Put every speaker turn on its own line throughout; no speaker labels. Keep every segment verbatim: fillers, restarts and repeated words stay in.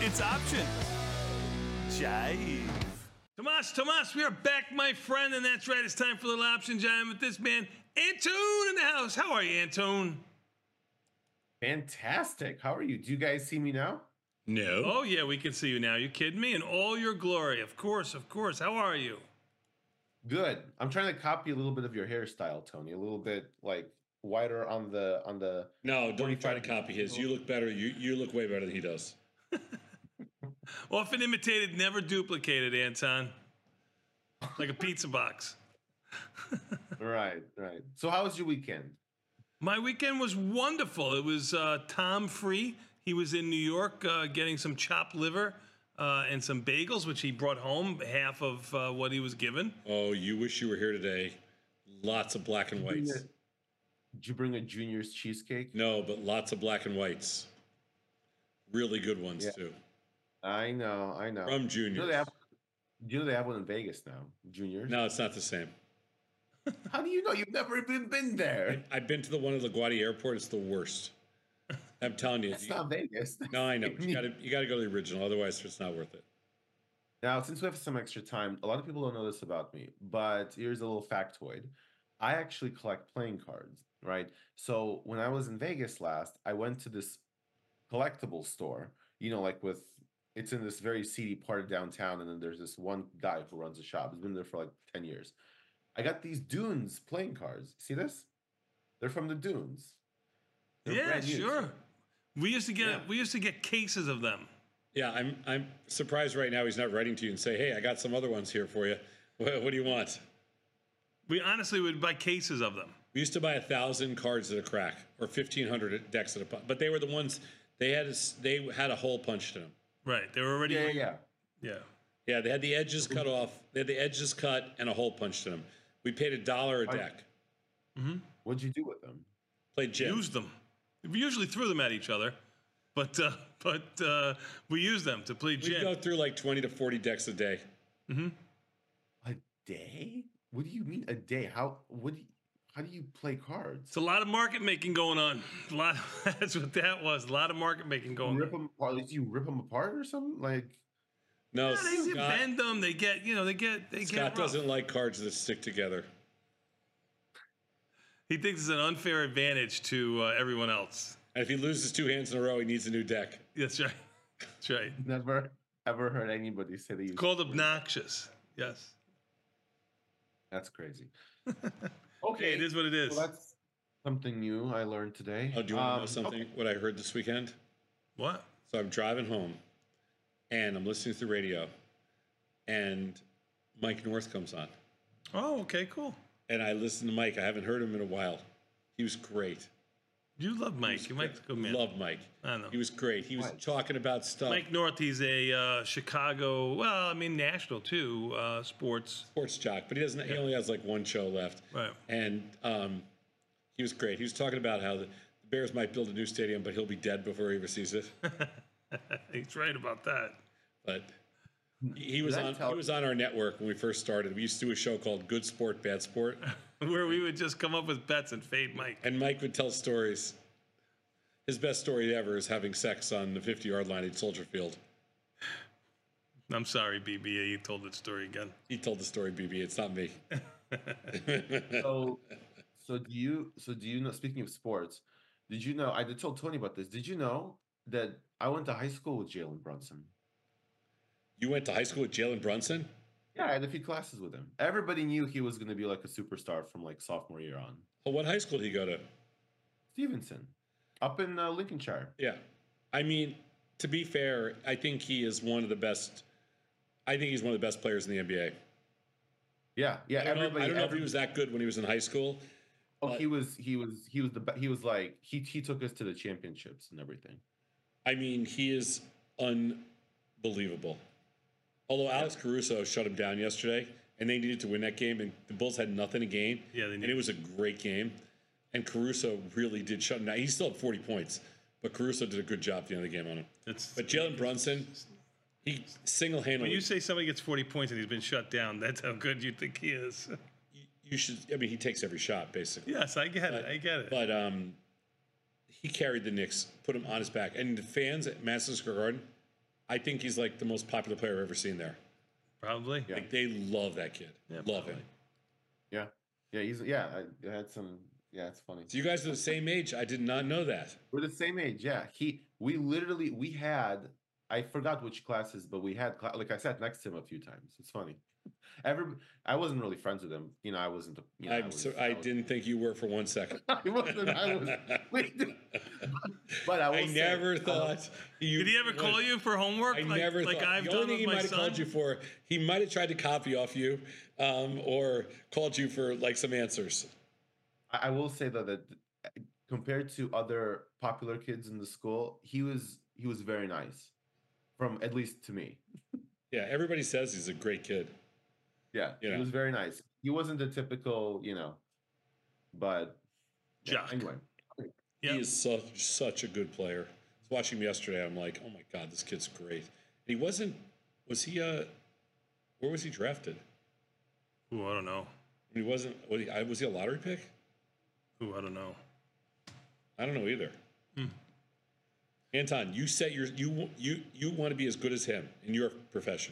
It's Option Jive.
Tomas, Tomas, we are back, my friend, and that's right. It's time for a little Option Jive with this man, Antone, in the house. How are you, Antone?
Fantastic. How are you? Do you guys see me now?
No. Oh, yeah, we can see you now. You kidding me? In all your glory. Of course, of course. How are you?
Good. I'm trying to copy a little bit of your hairstyle, Tony. A little bit like wider on the on the.
No, don't try to copy his. You look better. You you look way better than he does.
Often imitated, never duplicated, Anton. Like a pizza box.
Right, right. So how was your weekend?
My weekend was wonderful. It was uh, Tom free. He was in New York uh, getting some chopped liver uh, and some bagels, which he brought home, half of uh, what he was given.
Oh, you wish you were here today. Lots of black and whites.
Did you bring a Junior's cheesecake?
No, but lots of black and whites. Really good ones,
Yeah.
too.
I know, I know.
From
You know,
Juniors.
they have, you know they have one in Vegas now, Junior's.
No, it's not the same.
How do you know? You've never even been there.
I've been to the one at LaGuardia Airport. It's the worst. I'm telling you.
It's
you
not Vegas.
no, I know. You got to you got to go to the original. Otherwise, it's not worth it.
Now, since we have some extra time, a lot of people don't know this about me, but here's a little factoid. I actually collect playing cards, right? So when I was in Vegas last, I went to this collectible store, you know, like with, it's in this very seedy part of downtown, and then there's this one guy who runs a shop. He's been there for like ten years. I got these Dunes playing cards. See this? They're from the Dunes. They're
Yeah,
brand new.
sure. We used to get
Yeah.
we used to get cases of them.
Yeah, I'm I'm surprised right now he's not writing to you and say, "Hey, I got some other ones here for you. What, what do you want?"
We honestly would buy cases of them.
We used to buy a thousand cards at a crack or fifteen hundred decks at a pop, but they were the ones they had. A, they had a hole punched in them.
Right. They were already.
Yeah, yeah, yeah.
Yeah.
Yeah, they had the edges cut off. They had the edges cut and a hole punched in them. We paid a dollar a deck.
What'd you do with them?
Played gin.
Used them. We usually threw them at each other, but uh, but uh, we used them to play
We
gin.
go through like twenty to forty decks a day.
A day? What do you mean a day? How? What? Do you, how do you play cards?
It's a lot of market making going on. A lot. Of, that's what that was. A lot of market making going
Rip
on.
them apart? Like, do you rip them apart or something? Like,
No,
Yeah, they
Scott,
bend them. They get. You know. They get. They
Scott
get. rough.
doesn't like cards that stick together.
He thinks it's an unfair advantage to uh, everyone else.
And if he loses two hands in a row, he needs a new deck.
That's right. That's right.
never ever heard anybody say they use.
Called obnoxious. Yes.
That's crazy.
Okay,
Okay,
it is what it is.
well, that's something new I learned today.
Oh, do you want to know
Um,
something? What I heard this weekend?
What?
So I'm driving home, and I'm listening to the radio, and Mike North comes on.
Oh, okay, cool.
And I listened to Mike. I haven't heard him in a while. He was great.
You love Mike. Mike's a good man.
Love Mike.
I know.
He was great. He was
Right.
talking about stuff.
Mike North, he's a uh, Chicago, well, I mean, national too, uh, sports.
Sports jock, but he doesn't. He only has like one show left.
Right.
And um, he was great. He was talking about how the Bears might build a new stadium, but he'll be dead before he ever sees it.
He's right about that.
But he was
Did I
on.
tell-
He was on our network when we first started. We used to do a show called Good Sport, Bad Sport,
Where we would just come up with bets and fade Mike.
and Mike would tell stories. His best story ever is having sex on the fifty-yard line at Soldier Field.
I'm sorry, B B A, you told that story again.
He told the story, B B. It's not me.
So, so do you? So do you know? Speaking of sports, did you know? I did told Tony about this. Did you know that I went to high school with Jalen Brunson?
You went to high school with Jalen Brunson?
Yeah, I had a few classes with him. Everybody knew he was going to be like a superstar from like sophomore year on.
Well, what high school did he go to?
Stevenson, up in uh, Lincolnshire.
Yeah. I mean, to be fair, I think he is one of the best. I think he's one of the best players in the N B A.
Yeah, yeah.
I don't, know,
everybody.
I don't know if
every-
he was that good when he was in high school.
Oh,
but-
he was. He was. He was the. be- He was like he. He took us to the championships and everything.
I mean, he is unbelievable. Although Alex Caruso shut him down yesterday, and they needed to win that game, and the Bulls had nothing to gain.
Yeah, they
and
need-
it was a great game. And Caruso really did shut him down. He still had forty points, but Caruso did a good job at the end of the game on him.
It's,
But Jalen Brunson, he single-handedly.
when you say somebody gets forty points and he's been shut down, that's how good you think he is.
you should. I mean, he takes every shot basically.
Yes, I get it. I get it.
But um, he carried the Knicks, put him on his back, and the fans at Madison Square Garden I think he's like the most popular player I've ever seen there.
Probably.
Yeah.
Like they love that kid.
Yeah,
love
probably.
him.
Yeah, yeah, he's yeah. I, I had some. Yeah, it's funny.
So you guys are the same age. I did not know that.
We're the same age. Yeah, he. We literally we had. I forgot which classes, but we had cla- like I sat next to him a few times. It's funny. Every I wasn't really friends with him. You know, I wasn't. You know, I,
I'm
was,
so, I
was-
didn't think you were for one second.
I wasn't. I was. Wait, but I, will
I
say,
never
uh,
thought you.
Did he ever call you for homework?
I
like,
never
like
thought.
I've
the
done
only thing
with
he
my
might have
son?
called you for, he might have tried to copy off you, um, or called you for like some answers.
I I will say though that compared to other popular kids in the school, he was he was very nice, from at least to me.
Yeah, everybody says he's a great kid.
Yeah,
You know.
he was very nice. He wasn't the typical, you know, but yeah,
Jock.
anyway.
Yep.
He is such such a good player. I was watching him yesterday. I'm like, oh my god, this kid's great. And he wasn't. Was he? Uh, where was he drafted?
Ooh, I don't know.
He wasn't. Was he, I- was he a lottery pick?
Ooh, I don't know.
I don't know either.
Hmm.
Anton, you set your you you you want to be as good as him in your profession.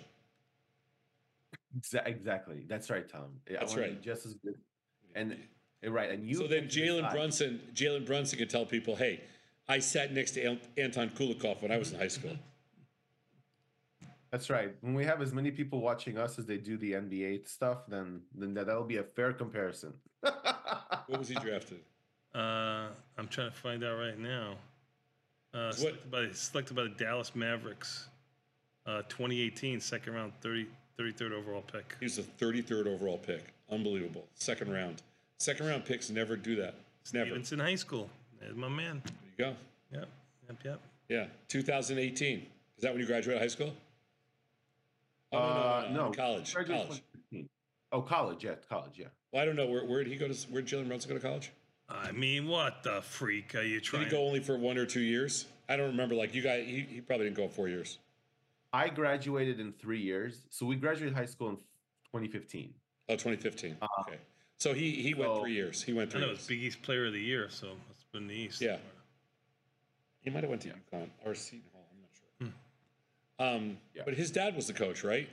Exa- Exactly. That's right, Tom. Yeah, I
That's
wanna be
right.
Just as good. And eh, right, and you.
So then
get to
Jalen
decide.
Brunson, Jalen Brunson could tell people, "Hey, I sat next to An- Anton Kulikov when I was in high school."
That's right. When we have as many people watching us as they do the N B A stuff, then then that, that'll be a fair comparison.
What was he drafted?
Uh, I'm trying to find out right now. Uh, selected, by, selected by the Dallas Mavericks. Uh, twenty eighteen, second round, thirty, thirty-third overall pick.
He was the thirty-third overall pick. Unbelievable. Second round. Second round picks never do that. It's never.
Stevenson High School. There's my man.
There you go.
Yep, yep, yep.
Yeah. two thousand eighteen. Is that when you graduated high school? Oh,
Uh,
no, no, no,
no,
College.
graduated
College.
twenty fifteen. Oh, college. Yeah, college. Yeah.
Well, I don't know. Where, where did he go to? Where did Jalen Brunson go to college?
I mean, what the freak are you
Did
trying?
he go only for one or two years? I don't remember. Like you guys, he, he probably didn't go four years.
I graduated in three years. So we graduated high school in twenty fifteen.
Oh, twenty fifteen.
Uh,
Okay. So he he went
so-
three years. He went
I
three
know
years.
it's Big East Player of the Year, so it's been the East.
Yeah. He might have went to UConn or Seton Hall. I'm not sure. Um,
Yeah.
But his dad was the coach, right?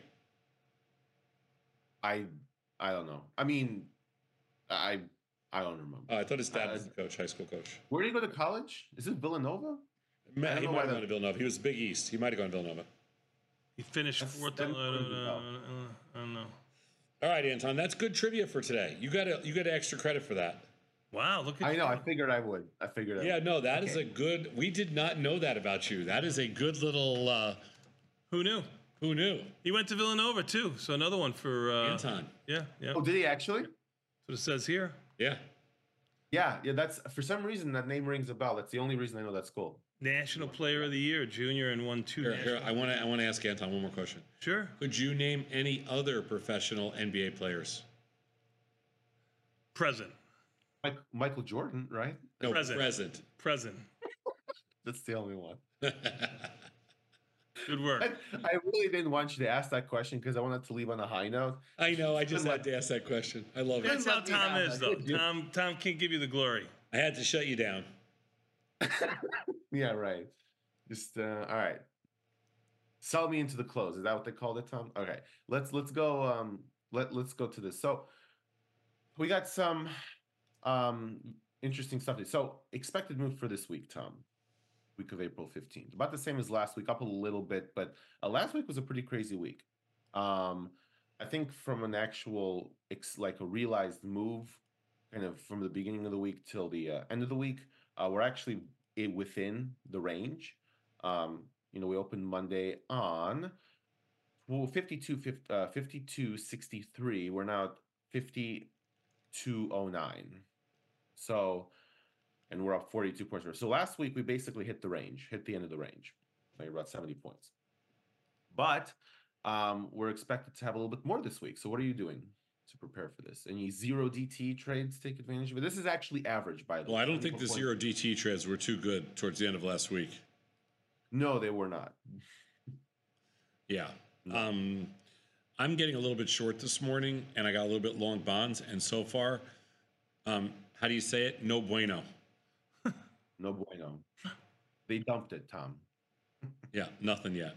I I don't know. I mean, I I don't remember.
Uh, I thought his dad
Uh,
was the coach, high school coach.
Where did he go to college? Is it Villanova?
Ma-
I don't
he
know
might
why
have
the-
gone to Villanova. He was Big East. He might have gone to Villanova.
He finished
That's-
fourth.
that
Uh, uh,
rings a
uh,
bell.
uh, I don't know.
All right, Anton, that's good trivia for today. You got a, you got extra credit for that.
Wow, look at
I
you.
know. I figured I would. I figured. I
Yeah,
would.
no, that is
Okay.
a good. We did not know that about you. That is a good little. Uh,
Who knew?
who knew?
He went to Villanova too, so another one for uh,
Anton.
Yeah, yeah.
Oh, did he actually?
That's what it says here.
Yeah.
Yeah, yeah. That's for some reason that name rings a bell. That's the only reason I know that school.
National Player of the Year, junior, and won two.
Here, here,
national-
I want to. I want to ask Anton one more question.
Sure.
Could you name any other professional N B A players?
Present.
Mike, Michael Jordan, right?
No,
Present.
present.
Present.
That's the only one.
Good work.
I, I really didn't want you to ask that question because I wanted to leave on a high note.
I know. I just had to ask that question. I love it.
That's how
let me
Tom
have
is,
that,
though.
could you?
Tom, Tom can't give you the glory.
I had to shut you down.
Yeah, right. Just uh, all right. Sell me into the close. Is that what they called it, Tom? Okay. Let's let's go. Um, let let's go to this. So we got some um interesting stuff. So expected move for this week, Tom. Week of April fifteenth. About the same as last week, up a little bit, but uh, last week was a pretty crazy week. Um, I think from an actual ex- like a realized move, kind of from the beginning of the week till the uh, end of the week, uh, we're actually i- within the range. Um, you know, we opened Monday on well, fifty-two, fif- uh, fifty-two sixty-three. We're now at fifty-two oh nine. So, and we're up forty-two points. So last week we basically hit the range, hit the end of the range, like about seventy points. But um, we're expected to have a little bit more this week. So what are you doing to prepare for this? Any zero D T trades take advantage of it? This is actually average, by the
Well,
way.
I don't think the
twenty-four
zero D T trades were too good towards the end of last week.
No, they were not.
Yeah.
No.
Um, I'm getting a little bit short this morning, and I got a little bit long bonds. And so far, um, how do you say it? No bueno.
No bueno. They dumped it, Tom.
Yeah, nothing yet.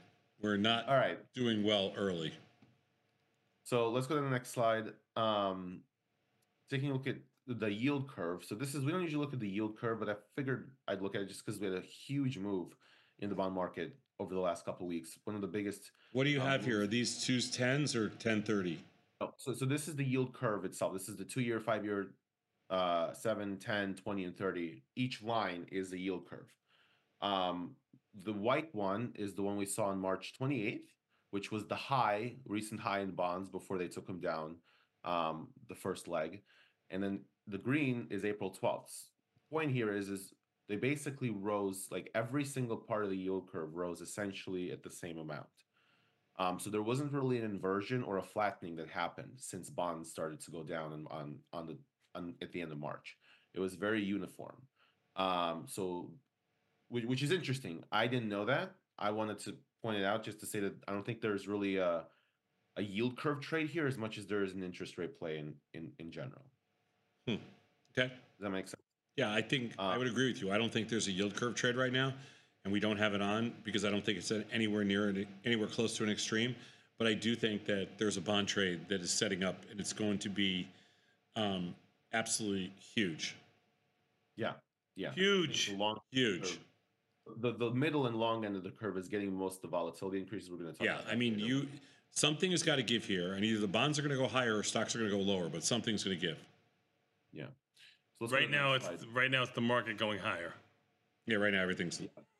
We're not
All right.
doing well early.
So let's go to the next slide. Um, taking a look at the yield curve. So this is, we don't usually look at the yield curve, but I figured I'd look at it just because we had a huge move in the bond market over the last couple of weeks. One of the biggest.
What do you
um,
have here? Are
moves-
these twos tens or ten thirty?
Oh, so, so this is the yield curve itself. This is the two-year, five-year, uh, seven, ten, twenty, and thirty. Each line is the yield curve. Um, the white one is the one we saw on March twenty-eighth, which was the high, recent high in bonds before they took them down, um, the first leg. And then the green is April twelfth. Point here is, is they basically rose, like every single part of the yield curve rose essentially at the same amount. Um, so there wasn't really an inversion or a flattening that happened since bonds started to go down on on, on the on, at the end of March. It was very uniform. Um, so which, which is interesting. I didn't know that. I wanted to point it out just to say that I don't think there's really a a yield curve trade here as much as there is an interest rate play in in, in general.
Hmm. Okay.
Does that make sense?
Yeah, I think I
Uh,
would agree with you. I don't think there's a yield curve trade right now, and we don't have it on because I don't think it's at anywhere near an- anywhere close to an extreme. But I do think that there's a bond trade that is setting up, and it's going to be um, absolutely huge,
Yeah, yeah.
Huge.
The long
huge.
curve. The the middle and long end of the curve is getting most of the volatility increases. We're going to talk
Yeah,
about
I
that
mean,
later.
you something has got to give here, and either the bonds are going to go higher or stocks are going to go lower, but something's going to give.
Yeah. So let's go
Right
to the
now, it's
next slide.
right now it's the market going higher.
Yeah, right now everything's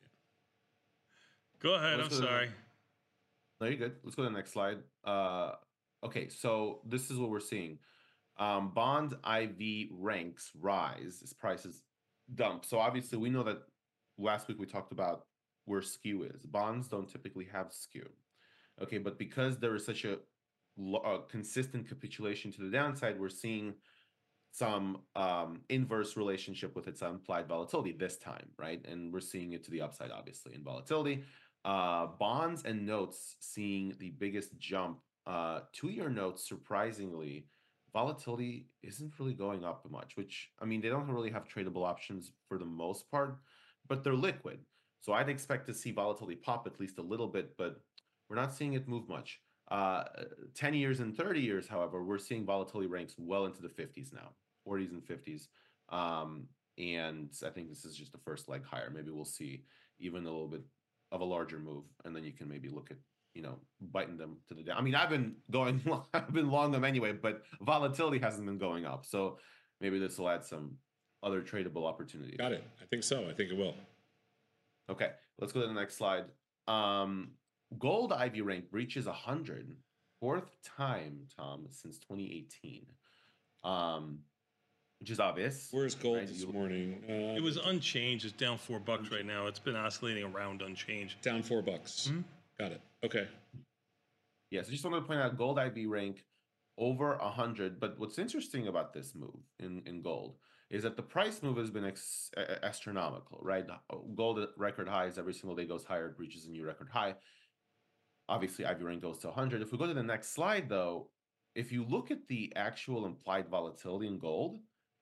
Go ahead.
Let's
I'm
go to the-
sorry.
No, you're good. Let's go to the next slide. Uh, okay, so this is what we're seeing. Um, bond I V ranks rise as prices dump. So obviously, we know that last week we talked about where skew is. Bonds don't typically have skew. Okay, but because there is such a, lo- a consistent capitulation to the downside, we're seeing some um, inverse relationship with its implied volatility this time, right? And we're seeing it to the upside, obviously, in volatility. Uh, bonds and notes seeing the biggest jump. Uh, two-year notes, surprisingly, volatility isn't really going up much, which, I mean, they don't really have tradable options for the most part, but they're liquid. So I'd expect to see volatility pop at least a little bit, but we're not seeing it move much. Uh, ten years and thirty years, however, we're seeing volatility ranks well into the fifties now, forties and fifties. Um, and I think this is just the first leg higher. Maybe we'll see even a little bit of a larger move, and then you can maybe look at, you know, biting them to the down. I mean, I've been going, I've been long them anyway, but volatility hasn't been going up. So maybe this will add some other tradable opportunities.
got it. I think so. I think it will.
Okay, let's go to the next slide. Um, gold I V rank breaches one hundred, fourth time, Tom, since twenty eighteen, um, which is obvious.
Where's gold
right?
this
You-
morning? Uh,
It was unchanged. It's down four bucks right now. It's been oscillating around unchanged.
down four bucks.
Mhm.
Got it. Okay.
Yes, I just wanted to point out gold I V rank over one hundred. But what's interesting about this move in, in gold is that the price move has been ex- a- astronomical, right? Gold at record highs every single day goes higher, it reaches a new record high. Obviously, I V rank goes to one hundred. If we go to the next slide, though, if you look at the actual implied volatility in gold,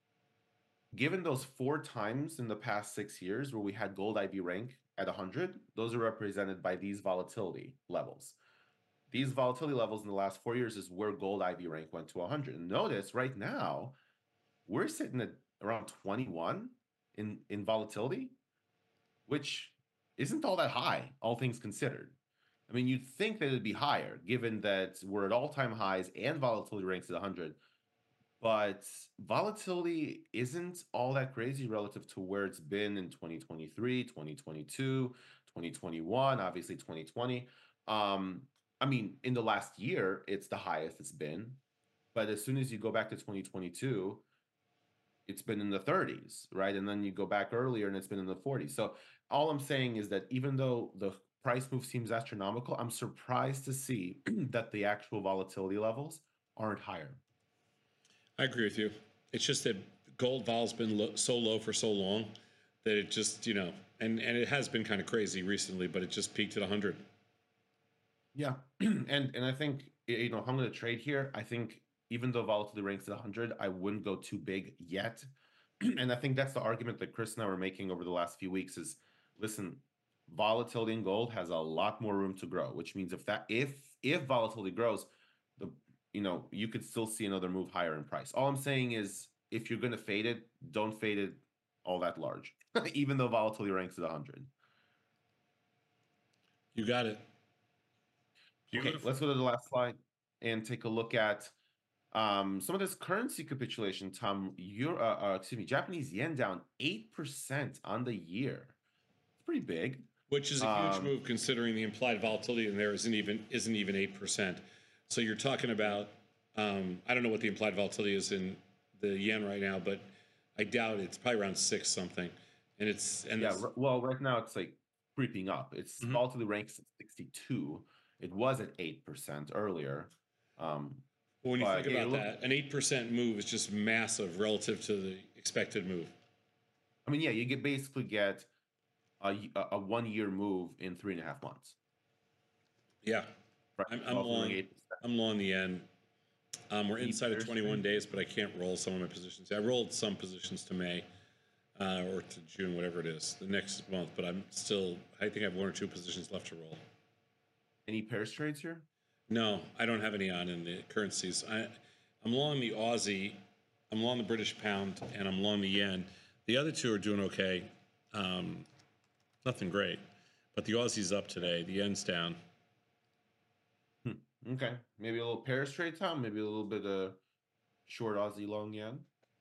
given those four times in the past six years where we had gold I V rank at one hundred, those are represented by these volatility levels. These volatility levels in the last four years is where gold I V rank went to one hundred. And notice right now, we're sitting at around twenty-one in, in volatility, which isn't all that high, all things considered. I mean, you'd think that it'd be higher given that we're at all-time highs and volatility ranks at one hundred. But volatility isn't all that crazy relative to where it's been in twenty twenty-three, twenty twenty-two, twenty twenty-one, obviously twenty twenty. Um, I mean, in the last year, it's the highest it's been. But as soon as you go back to twenty twenty-two, it's been in the thirties, right? And then you go back earlier and it's been in the forties. So all I'm saying is that even though the price move seems astronomical, I'm surprised to see that the actual volatility levels aren't higher.
I agree with you. It's just that gold vol's been lo- so low for so long that it just, you know, and, and it has been kind of crazy recently, but it just peaked at one hundred.
Yeah, and and I think y- you know if I'm going to trade here, I think even though volatility ranks at one hundred, I wouldn't go too big yet. And I think that's the argument that Chris and I were making over the last few weeks is, listen, volatility in gold has a lot more room to grow, which means if that if if volatility grows, the you know, you could still see another move higher in price. All I'm saying is if you're going to fade it, don't fade it all that large, even though volatility ranks at one hundred.
You got it.
Okay, let's go to the last slide and take a look at um, some of this currency capitulation. Tom, you're, uh, uh, excuse me, Japanese yen down eight percent on the year. It's pretty big.
Which is a huge
Um,
move considering the implied volatility in there isn't even isn't even eight percent. So you're talking about um, I don't know what the implied volatility is in the yen right now, but I doubt it. It's probably around six something. And it's and
Yeah,
it's,
r- well, right now it's like creeping up. It's
Mhm.
volatility ranks at sixty-two. It was at eight percent earlier. Um,
when you
but,
think
yeah,
about
look-
that, an eight percent move is just massive relative to the expected move.
I mean, yeah, you get basically get a, y- a- a one-year move in three and a half months.
Yeah.
Right?
I'm, I'm
Volatility
long.
eight percent.
I'm long the yen. Um, we're
Eight
inside of
years,
twenty-one
right?
days, but I can't roll some of my positions. I rolled some positions to May uh, or to June, whatever it is, the next month. But I'm still. I think I have one or two positions left to roll.
Any pairs trades here?
No, I don't have any on in the currencies. I, I'm long the Aussie, I'm long the British pound, and I'm long the yen. The other two are doing okay. Um, nothing great, but the Aussie's up today. The yen's down.
Okay, maybe a little pairs trade, Tom. Maybe a little bit of short Aussie long yen.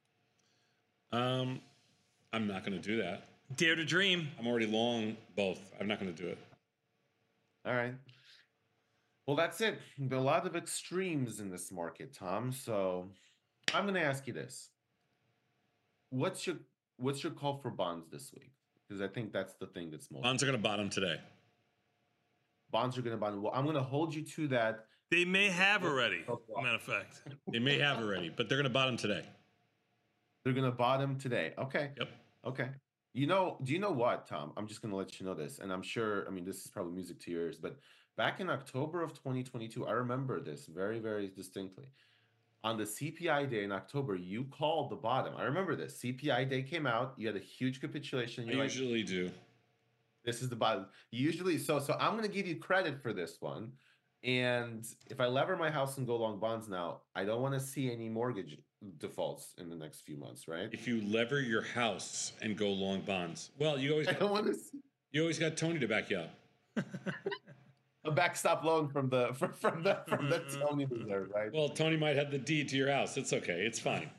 Um, I'm not going to do that.
Dare to dream.
I'm already long both. I'm not going to do it.
All right. Well, that's it. There are a lot of extremes in this market, Tom. So I'm going to ask you this: What's your what's your call for bonds this week? Because I think that's the thing that's most.
Bonds are going to bottom today.
Bonds are going to bottom. Well, I'm going to hold you to that.
They may have already, matter of fact.
They may have already, but they're going to bottom today.
They're going to bottom today. Okay.
Yep.
Okay. You know, do you know what, Tom? I'm just going to let you know this, and I'm sure. I mean, this is probably music to your ears, but back in October of twenty twenty-two, I remember this very, very distinctly. On the C P I day in October, you called the bottom. I remember this. C P I day came out. You had a huge capitulation.
I
You're like,
usually do.
this is the bottom. Usually, so so I'm going to give you credit for this one. And if I lever my house and go long bonds now, I don't want to see any mortgage defaults in the next few months, right?
If you lever your house and go long bonds, well, you always
I
got,
don't want to see
you always got Tony to back you up.
a backstop loan from the from, from the from the Tony Reserve, right?
Well, Tony might have the deed to your house. It's okay. It's fine.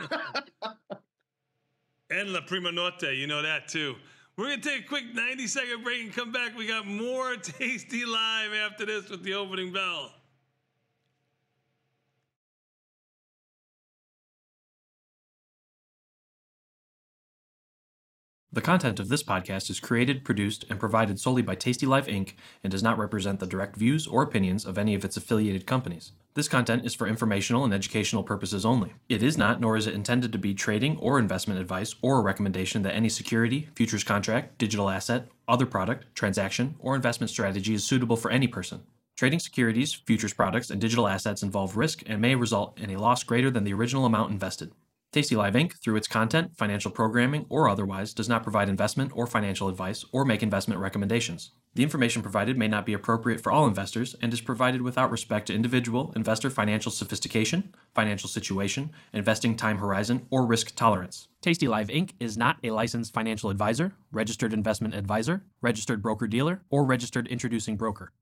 And La Prima Norte, you know that too. We're going to take a quick ninety second break and come back. We got more Tasty Live after this with the opening bell.
The content of this podcast is created, produced, and provided solely by Tasty Life Incorporated and does not represent the direct views or opinions of any of its affiliated companies. This content is for informational and educational purposes only. It is not, nor is it intended to be trading or investment advice or a recommendation that any security, futures contract, digital asset, other product, transaction, or investment strategy is suitable for any person. Trading securities, futures products, and digital assets involve risk and may result in a loss greater than the original amount invested. Tasty Live Incorporated, through its content, financial programming, or otherwise, does not provide investment or financial advice or make investment recommendations. The information provided may not be appropriate for all investors and is provided without respect to individual investor financial sophistication, financial situation, investing time horizon, or risk tolerance. Tasty Live Incorporated is not a licensed financial advisor, registered investment advisor, registered broker-dealer, or registered introducing broker.